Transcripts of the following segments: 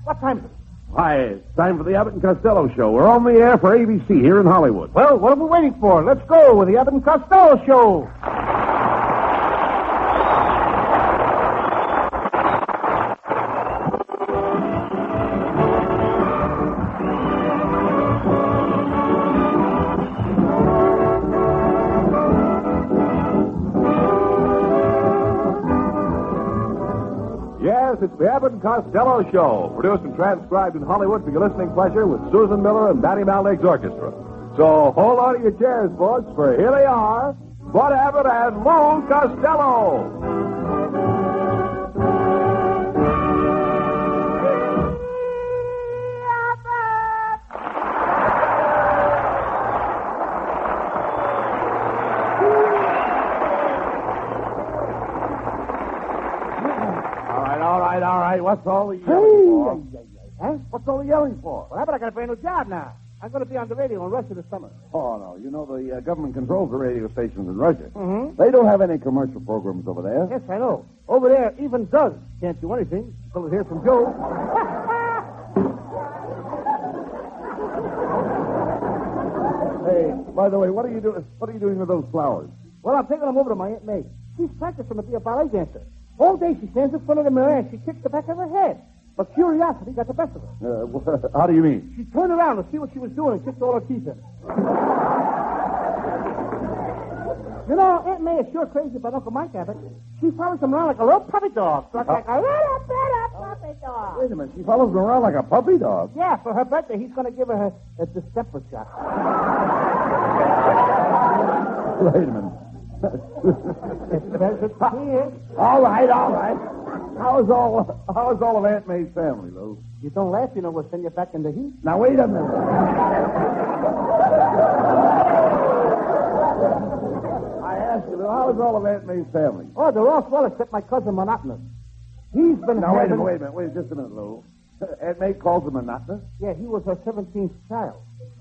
What time is it? Why, it's time for the Abbott and Costello Show. We're on the air for ABC here in Hollywood. Well, what are we waiting for? Let's go with the Abbott and Costello Show. Yes, it's the Abbott and Costello Show, produced and transcribed in Hollywood for your listening pleasure with Susan Miller and Danny Malnick's orchestra. So hold on to your chairs, folks, for here they are, Bud Abbott and Lou Costello. All right. What's all the yelling for? Huh? What's all the yelling for? Well, Abbott, I got a brand new job now. I'm going to be on the radio in Russia this summer. Oh, no. You know, the government controls the radio stations in Russia. Mm-hmm. They don't have any commercial programs over there. Yes, I know. Over there, even Doug can't do anything until it hears from Joe. Hey, by the way, what are you doing? What are you doing with those flowers? Well, I'm taking them over to my Aunt May. She's practicing to be a ballet dancer. All day she stands in front of the mirror and she kicks the back of her head. But curiosity got the best of her. How do you mean? She turned around to see what she was doing and kicked all her teeth in. You know, Aunt May is sure crazy about Uncle Mike Abbott. She follows him around like a little puppy dog. Like a little puppy dog. Wait a minute. She follows him around like a puppy dog. Yeah, for her birthday, he's going to give her a December shot. Wait a minute. All right. How is all of Aunt May's family, Lou? You don't laugh, you know we'll send you back in the heat. Now, wait a minute. I asked you, Lou, how is all of Aunt May's family? Oh, they're all swell except my cousin Monotonous. He's been Now, wait a minute. Wait just a minute, Lou. Aunt May calls him Monotonous? Yeah, he was her 17th child.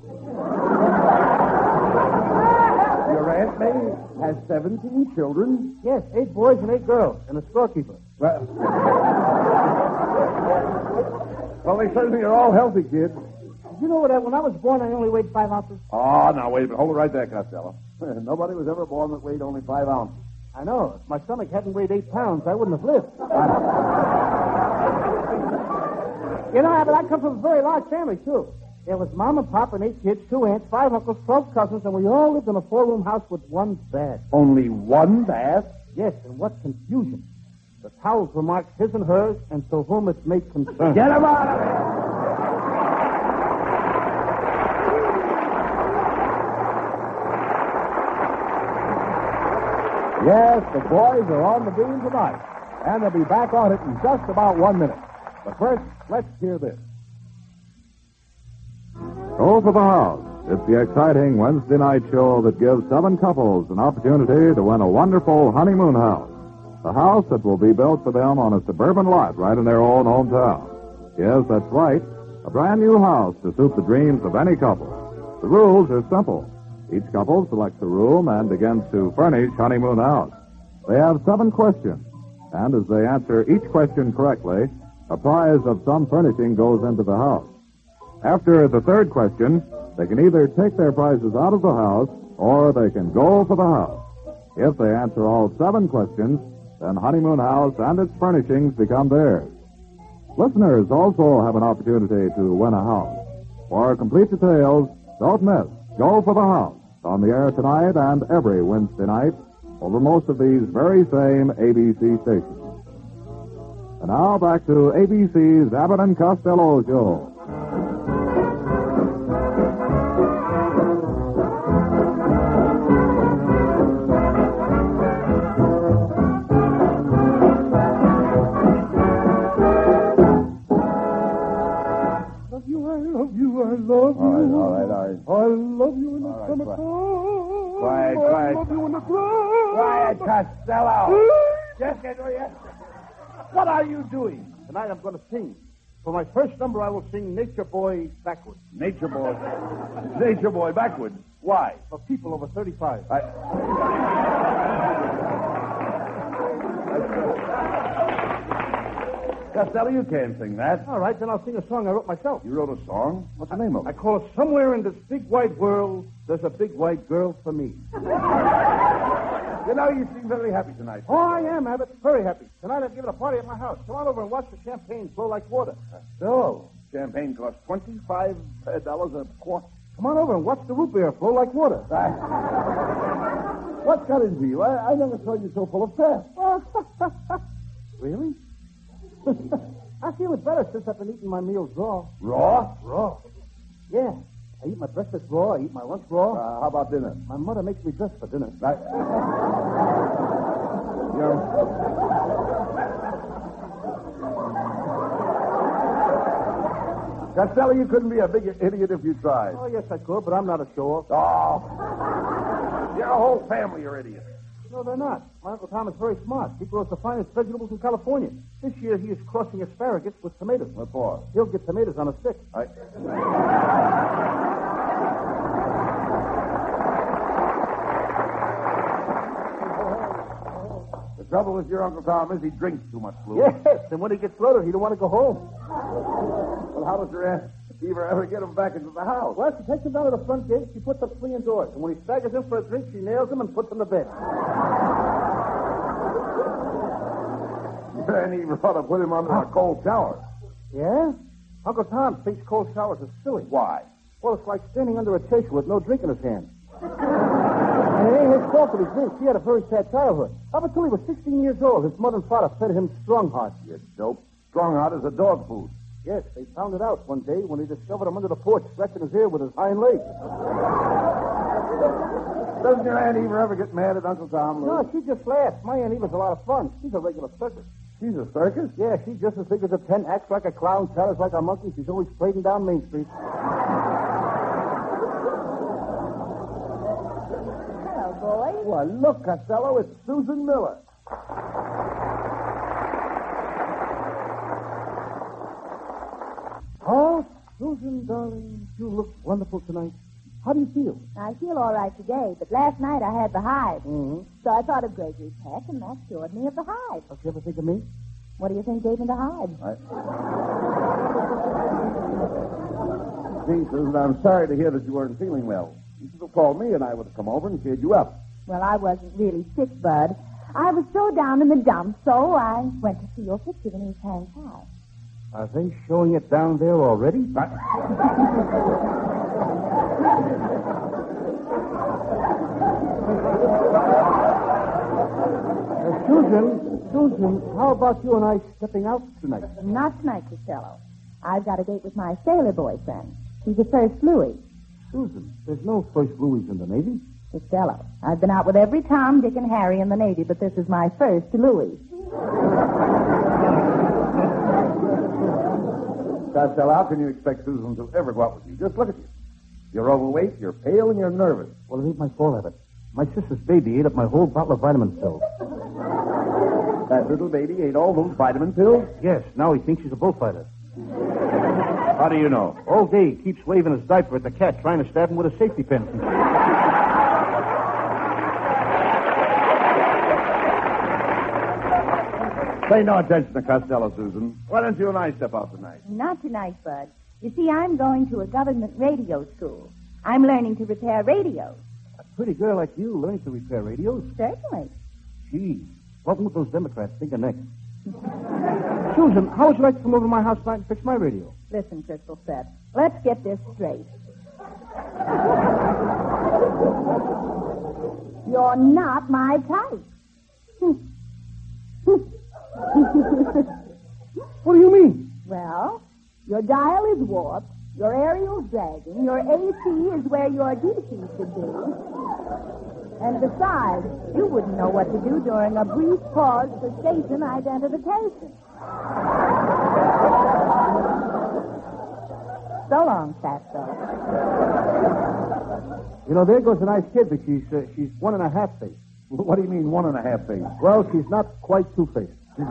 Your Aunt May has 17 children? Yes, 8 boys and 8 girls, and a storekeeper. Well, they certainly are all healthy kids. You know what? When I was born, I only weighed 5 ounces. Oh, now, wait a minute. Hold it right there, Costello. Nobody was ever born that weighed only 5 ounces. I know. If my stomach hadn't weighed 8 pounds, I wouldn't have lived. You know, Abbott, I come from a very large family, too. There was Mom and Pop and 8 kids, 2 aunts, 5 uncles, 12 cousins, and we all lived in a 4-room house with 1 bath. Only 1 bath? Yes, and what confusion. The towels were marked his and hers, and to whom it may concern. Get him out of here! Yes, the boys are on the beam tonight, and they'll be back on it in just about 1 minute. But first, let's hear this. Go for the House. It's the exciting Wednesday night show that gives 7 couples an opportunity to win a wonderful honeymoon house. A house that will be built for them on a suburban lot right in their own hometown. Yes, that's right. A brand new house to suit the dreams of any couple. The rules are simple. Each couple selects a room and begins to furnish honeymoon house. They have 7 questions, and as they answer each question correctly, a prize of some furnishing goes into the house. After the 3rd question, they can either take their prizes out of the house or they can go for the house. If they answer all 7 questions, then Honeymoon House and its furnishings become theirs. Listeners also have an opportunity to win a house. For complete details, don't miss Go for the House on the air tonight and every Wednesday night over most of these very same ABC stations. And now back to ABC's Abbott and Costello Show. All right. I love you in the summertime. Quiet. I love you in the dry. Quiet, Costello. Just get where you... What are you doing? Tonight I'm going to sing. For my first number, I will sing Nature Boy backwards. Nature Boy. Nature Boy backwards. Why? For people over 35. Costello, you can't sing that. All right, then I'll sing a song I wrote myself. You wrote a song? What's the name of I it? call it Somewhere in This Big White World, There's a Big White Girl for Me. You know, you seem very happy tonight. Oh, I am, Abbott. Very happy. Tonight I'm giving a party at my house. Come on over and watch the champagne flow like water. So, champagne costs $25 a quart. Come on over and watch the root beer flow like water. What's got into you? I never saw you so full of fat. Really? I feel it better since I've been eating my meals raw. Raw? Raw? Yeah. I eat my breakfast raw. I eat my lunch raw. How about dinner? My mother makes me dress for dinner. Costello, you couldn't be a big idiot if you tried. Oh, yes, I could, but I'm not a show-off. Oh. Your whole family are idiots. No, they're not. My Uncle Tom is very smart. He grows the finest vegetables in California. This year he is crossing asparagus with tomatoes. What for? He'll get tomatoes on a stick. The trouble with your Uncle Tom is he drinks too much fluid. Yes, and when he gets loaded, he don't want to go home. Well, how does your Aunt Eva ever get him back into the house? Well, she takes him down to the front gate, she puts up 3 indoors, and when he staggers in for a drink, she nails him and puts him to bed. Your Aunt Eva ought to put him under a cold shower. Yeah? Uncle Tom thinks cold showers are silly. Why? Well, it's like standing under a chaser with no drink in his hand. And it ain't his fault that he drinks. He had a very sad childhood. Up until he was 16 years old, his mother and father fed him Strongheart. You dope. Strongheart is a dog food. Yes, they found it out one day when they discovered him under the porch, scratching his ear with his hind leg. Doesn't your Aunt Eva ever get mad at Uncle Tom, Lou? No, she just laughs. My Aunt Eva's a lot of fun. She's a regular circus. She's a circus? Yeah, she's just as big as a tent, acts like a clown, chatters like a monkey. She's always parading down Main Street. Hello, boys. Why, look, Costello, it's Susan Miller. Oh, Susan, darling, you look wonderful tonight. How do you feel? I feel all right today, but last night I had the hive. Mm-hmm. So I thought of Gregory Peck, and that cured me of the hive. Don't you ever think of me? What do you think gave me the hive? Gee, Susan, I'm sorry to hear that you weren't feeling well. You should have called me, and I would have come over and cheered you up. Well, I wasn't really sick, Bud. I was so down in the dumps, so I went to see your picture in East Hank High. Are they showing it down there already? Susan, how about you and I stepping out tonight? Not tonight, Costello. I've got a date with my sailor boyfriend. He's a first Louis. Susan, there's no first Louis in the Navy. Costello, I've been out with every Tom, Dick, and Harry in the Navy, but this is my first Louis. Costello, how can you expect Susan to ever go out with you? Just look at you. You're overweight, you're pale, and you're nervous. Well, it ain't my fault, Abbott. My sister's baby ate up my whole bottle of vitamin pills. That little baby ate all those vitamin pills? Yes, now he thinks he's a bullfighter. How do you know? All day he keeps waving his diaper at the cat, trying to stab him with a safety pin. Pay no attention to Costello, Susan. Why don't you and I step out tonight? Not tonight, Bud. You see, I'm going to a government radio school. I'm learning to repair radios. A pretty girl like you learning to repair radios? Certainly. Gee, what would those Democrats think of next? Susan, how would you like to come over to my house tonight and fix my radio? Listen, Crystal Set, let's get this straight. You're not my type. What do you mean? Well, your dial is warped, your aerial's dragging, your AC is where your DC should be. And besides, you wouldn't know what to do during a brief pause for station identification. So long, Fatso. You know, there goes a nice kid, but she's 1.5 faced. What do you mean 1.5 face? Well, she's not quite 2 faced.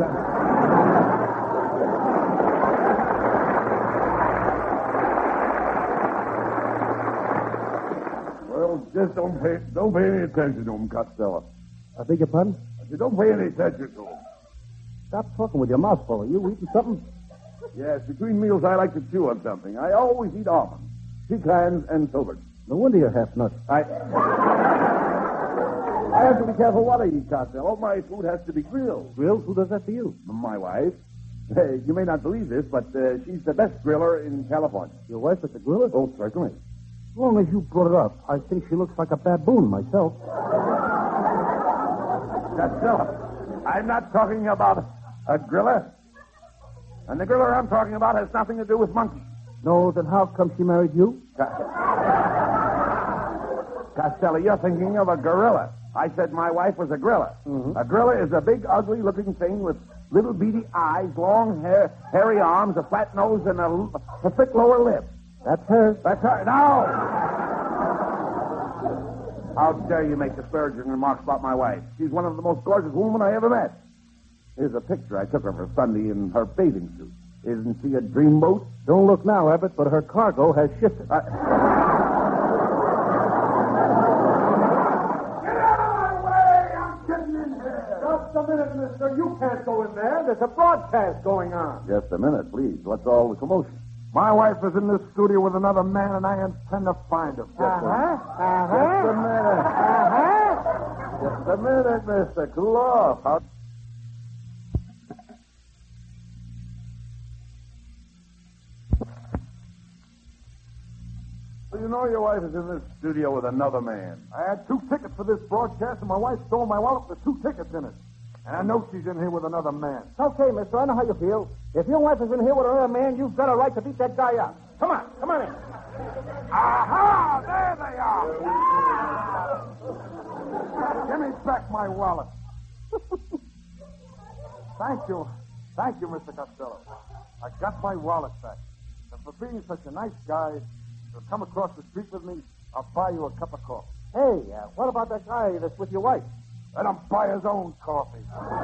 Well, just don't pay any attention to him, Costello. I beg your pardon? I said, don't pay any attention to him. Stop talking with your mouth full. Are you eating something? Yes, between meals I like to chew on something. I always eat almonds, pecans, and filberts. No wonder you're half nuts. I have to be careful what I eat, Costello. My food has to be grilled. Grilled? Who does that for you? My wife. You may not believe this, but she's the best griller in California. Your wife is a griller? Oh, certainly. As long as you brought it up, I think she looks like a baboon myself. Costello, I'm not talking about a griller. And the griller I'm talking about has nothing to do with monkeys. No, then how come she married you? Costello, you're thinking of a gorilla. I said my wife was a griller. Mm-hmm. A griller is a big, ugly-looking thing with little beady eyes, long hair, hairy arms, a flat nose, and a thick lower lip. That's her. That's her. No! How dare you make disparaging remarks about my wife? She's one of the most gorgeous women I ever met. Here's a picture I took of her Sunday in her bathing suit. Isn't she a dreamboat? Don't look now, Abbott, but her cargo has shifted. Get out of my way! I'm getting in here! Just a minute, mister. You can't go in there. There's a broadcast going on. Just a minute, please. What's all the commotion? My wife is in this studio with another man, and I intend to find him. Just a minute. Just a minute, mister. Cool off. You know your wife is in this studio with another man. I had 2 tickets for this broadcast, and my wife stole my wallet with 2 tickets in it. And I know she's in here with another man. Okay, mister. I know how you feel. If your wife is in here with another man, you've got a right to beat that guy up. Come on in. Aha! There they are! Give me back my wallet. Thank you, Mr. Costello. I got my wallet back. And for being such a nice guy, you'll come across the street with me, I'll buy you a cup of coffee. Hey, what about that guy that's with your wife? Let him buy his own coffee.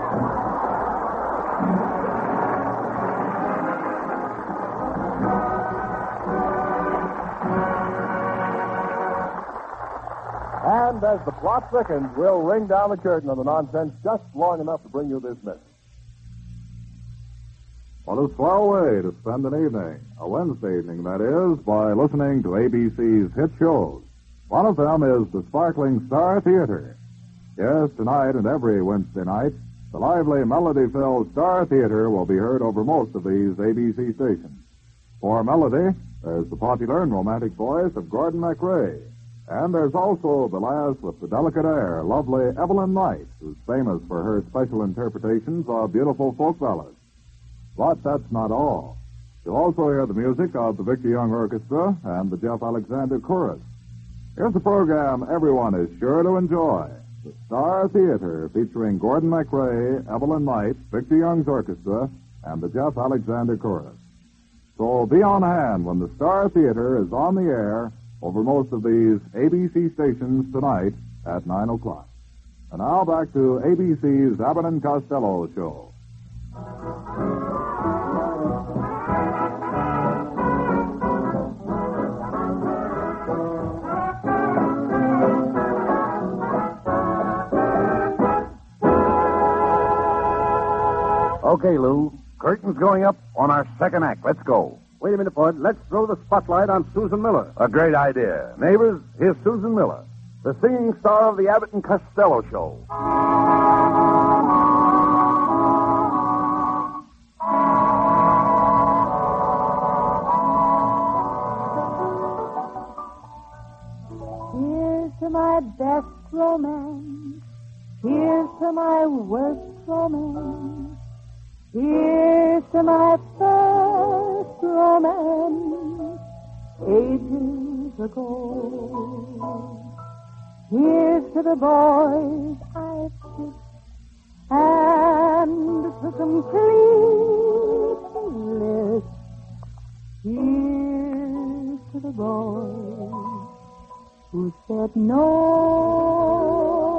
And as the plot thickens, we'll ring down the curtain on the nonsense just long enough to bring you this message. What a swell way to spend an evening, a Wednesday evening, that is, by listening to ABC's hit shows. One of them is the sparkling Star Theater. Yes, tonight and every Wednesday night, the lively, melody-filled Star Theater will be heard over most of these ABC stations. For melody, there's the popular and romantic voice of Gordon MacRae. And there's also the lass with the delicate air, lovely Evelyn Knight, who's famous for her special interpretations of beautiful folk ballads. But that's not all. You'll also hear the music of the Victor Young Orchestra and the Jeff Alexander Chorus. Here's a program everyone is sure to enjoy. The Star Theater, featuring Gordon MacRae, Evelyn Knight, Victor Young's Orchestra, and the Jeff Alexander Chorus. So be on hand when the Star Theater is on the air over most of these ABC stations tonight at 9 o'clock. And now back to ABC's Abbott and Costello Show. Okay, Lou. Curtain's going up on our second act. Let's go. Wait a minute, Bud. Let's throw the spotlight on Susan Miller. A great idea. Neighbors, here's Susan Miller, the singing star of the Abbott and Costello Show. Here's to my best romance. Here's to my worst romance. Here's to my first romance ages ago. Here's to the boys I've kissed and to complete the list. Here's to the boys who said no.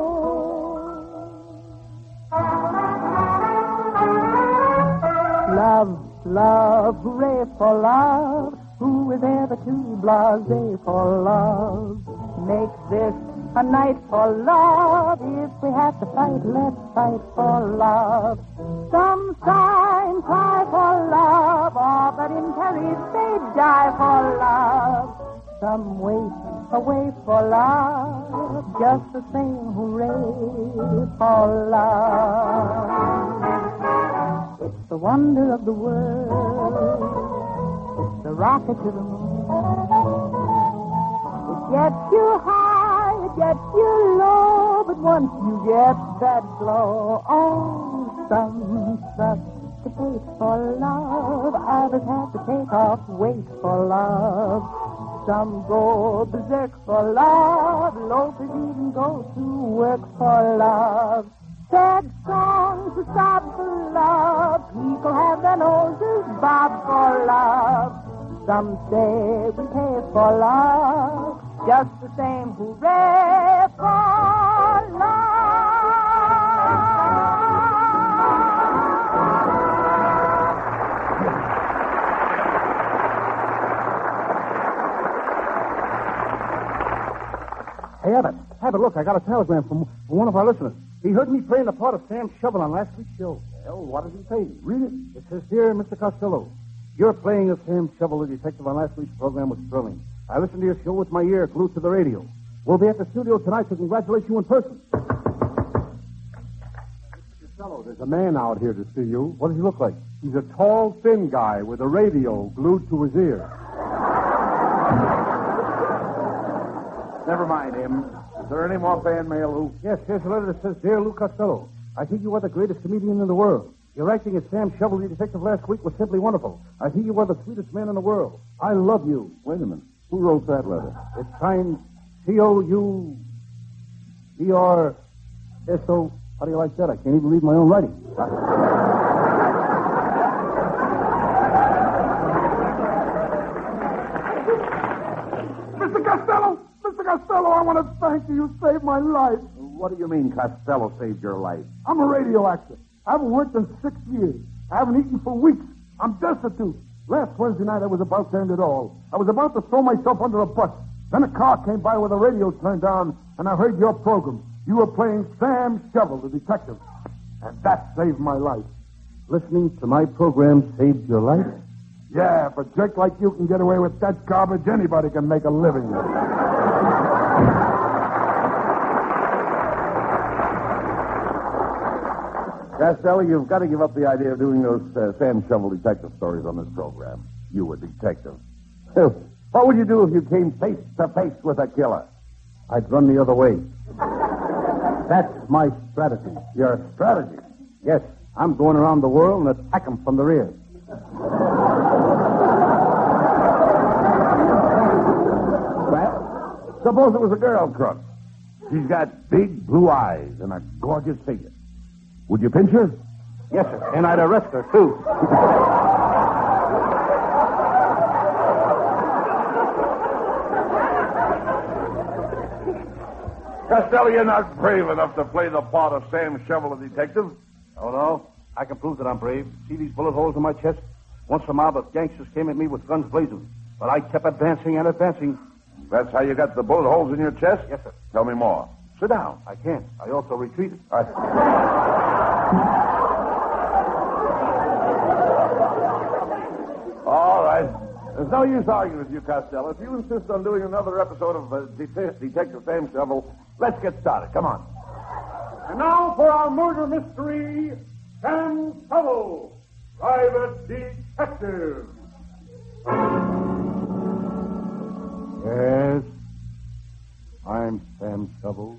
Love, love, hooray for love. Who is ever too blasé for love? Makes this a night for love. If we have to fight, let's fight for love. Some sign cry for love, all but in courage they die for love. Some wait away for love, just the same hooray for love. It's the wonder of the world, it's the rocket to the moon. It gets you high, it gets you low, but once you get that glow, oh, some suffocate for love, others have to take off weight for love. Some go berserk for love, loafers even go to work for love. Sad songs to sob for love, people have their noses bob for love. Some say we pay for love, just the same hooray for love. Hey, Abbott, look, I got a telegram from one of our listeners. He heard me playing the part of Sam Shovel on last week's show. Well, what does he say? Read it. It says, Dear Mr. Costello, your playing of Sam Shovel, the detective, on last week's program was thrilling. I listened to your show with my ear glued to the radio. We'll be at the studio tonight to congratulate you in person. Costello, there's a man out here to see you. What does he look like? He's a tall, thin guy with a radio glued to his ear. Never mind him. Is there any more fan mail, Lou? Yes, here's a letter that says, Dear Lou Costello, I think you are the greatest comedian in the world. Your acting as Sam Shovel, the detective, last week was simply wonderful. I think you are the sweetest man in the world. I love you. Wait a minute. Who wrote that letter? It's signed C-O-U-B-R-S-O. How do you like that? I can't even read my own writing. Mr. Costello, I want to thank you. You saved my life. What do you mean Costello saved your life? I'm a radio actor. I haven't worked in 6 years. I haven't eaten for weeks. I'm destitute. Last Wednesday night, I was about to end it all. I was about to throw myself under a bus. Then a car came by with the radio turned down, and I heard your program. You were playing Sam Shovel, the detective. And that saved my life. Listening to my program saved your life? Yeah, if a jerk like you can get away with that garbage, anybody can make a living. Costello, you've got to give up the idea of doing those Sam Shovel detective stories on this program. You a detective. What would you do if you came face to face with a killer? I'd run the other way. That's my strategy. Your strategy? Yes, I'm going around the world and attack them from the rear. Well, suppose it was a girl crook. She's got big blue eyes and a gorgeous figure. Would you pinch her? Yes, sir. And I'd arrest her, too. Costello, you're not brave enough to play the part of Sam Shovel, the detective. Oh, no? I can prove that I'm brave. See these bullet holes in my chest? Once a mob of gangsters came at me with guns blazing. But I kept advancing and advancing. That's how you got the bullet holes in your chest? Yes, sir. Tell me more. Sit down. I can't. I also retreated. All right. There's no use arguing with you, Costello. If you insist on doing another episode of Detective Sam Shovel, let's get started. Come on. And now for our murder mystery, Sam Shovel, Private Detective. Yes, I'm Sam Shovel.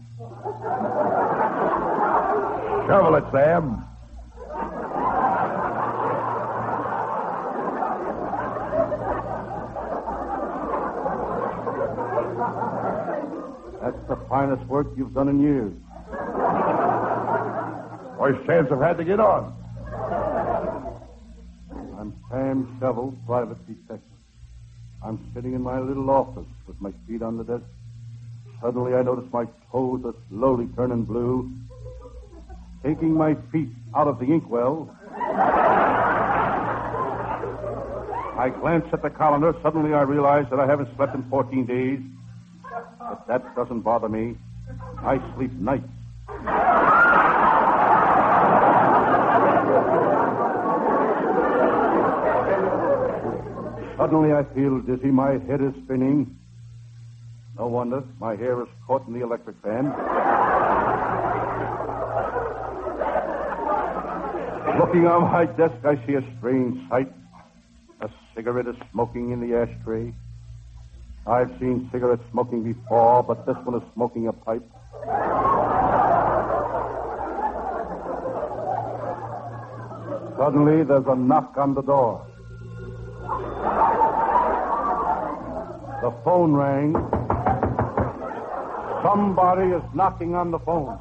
Shovel it, Sam. That's the finest work you've done in years. First chance I've had to get on. I'm Sam Shovel, private detective. I'm sitting in my little office with my feet on the desk. Suddenly I notice my toes are slowly turning blue. Taking my feet out of the inkwell, I glance at the calendar. Suddenly I realize that I haven't slept in 14 days. But that doesn't bother me. I sleep nights. Suddenly I feel dizzy. My head is spinning. No wonder. My hair is caught in the electric fan. Looking on my desk, I see a strange sight. A cigarette is smoking in the ashtray. I've seen cigarette smoking before, but this one is smoking a pipe. Suddenly, there's a knock on the door. The phone rang. Somebody is knocking on the phone.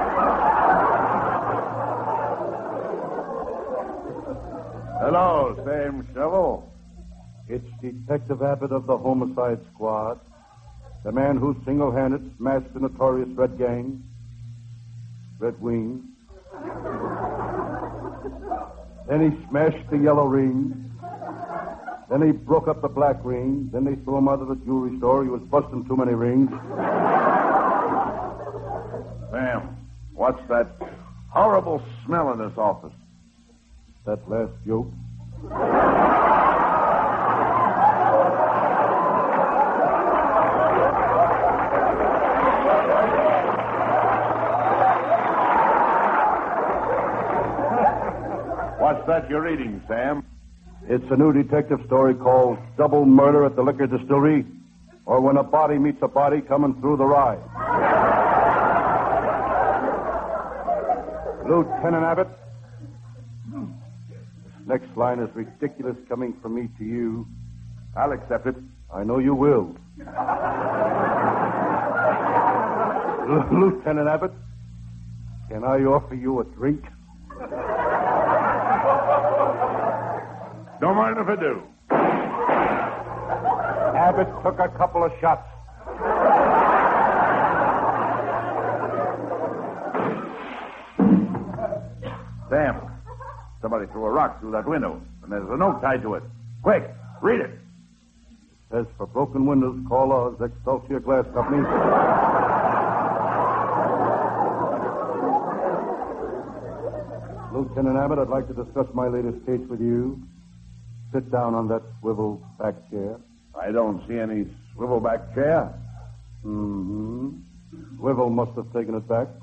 Hello, Sam Shovel. It's Detective Abbott of the Homicide Squad, the man who single-handed smashed the notorious Red Gang, Red Wing. Then he smashed the Yellow Ring. Then he broke up the Black Ring. Then they threw him out of the jewelry store. He was busting too many rings. Sam, what's that horrible smell in this office? That last joke. What's that you're reading, Sam? It's a new detective story called Double Murder at the Liquor Distillery, or When a Body Meets a Body Coming Through the Rye. Lieutenant Abbott, this next line is ridiculous coming from me to you. I'll accept it. I know you will. Lieutenant Abbott, can I offer you a drink? Don't mind if I do. Abbott took a couple of shots. Sam, somebody threw a rock through that window, and there's a note tied to it. Quick, read it. It says, for broken windows, call us, Excelsior Glass Company. Lieutenant Abbott, I'd like to discuss my latest case with you. Sit down on that swivel back chair. I don't see any swivel back chair. Mm-hmm. Swivel must have taken it back.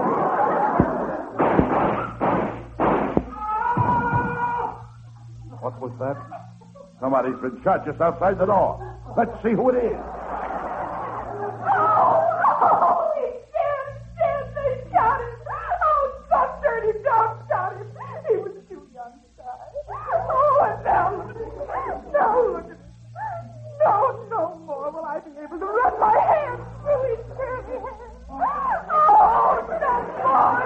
What was that? Somebody's been shot just outside the door. Let's see who it is. Oh, he's dead. They shot him. Oh, some dirty dog shot him. He was too young to die. Oh, and now look at him. No more will I be able to run my hands through his dirty hair. Oh, no more.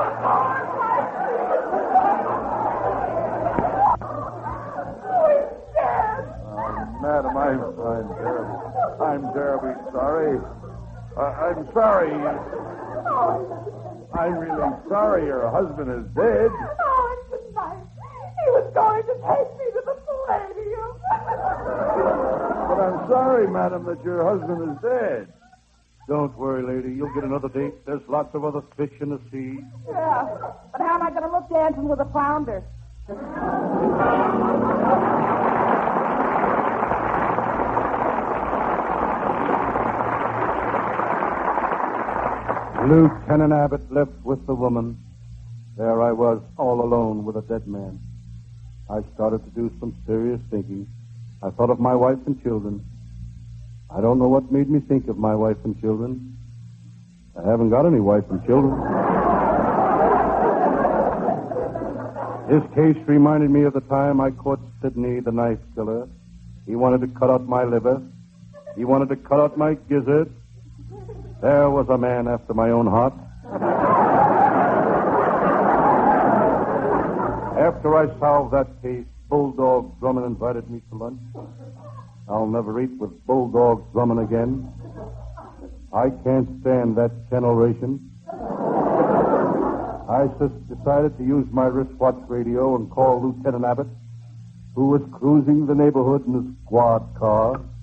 Oh, he's dead. Madam, I'm terribly sorry. I'm sorry. I'm really sorry your husband is dead. Oh, it's a night. He was going to take me to the Palladium. But I'm sorry, madam, that your husband is dead. Don't worry, lady. You'll get another date. There's lots of other fish in the sea. Yeah, but how am I going to look dancing with a flounder? Lieutenant Abbott left with the woman. There I was, all alone with a dead man. I started to do some serious thinking. I thought of my wife and children. I don't know what made me think of my wife and children. I haven't got any wife and children. His case reminded me of the time I caught Sidney, the knife killer. He wanted to cut out my liver. He wanted to cut out my gizzard. There was a man after my own heart. After I solved that case, Bulldog Drummond invited me to lunch. I'll never eat with Bulldog Drummond again. I can't stand that kennel ration. I decided to use my wristwatch radio and call Lieutenant Abbott, who was cruising the neighborhood in his squad car.